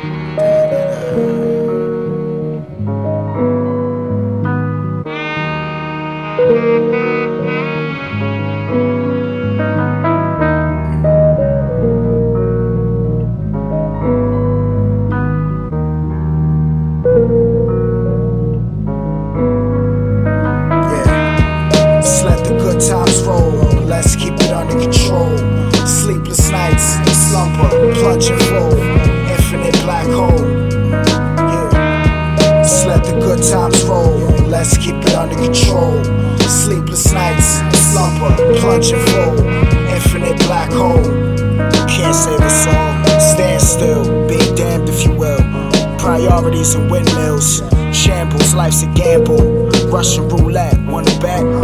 Times roll, let's keep it under control. Sleepless nights, slumber, plunge and fold. Infinite black hole. Yeah. Just let the good times roll, let's keep it under control. Sleepless nights, slumber, plunge and fold. Infinite black hole. Can't save us all. Stand still, be damned if you will. Priorities and windmills. Shambles, life's a gamble. Russian roulette, wanna bet?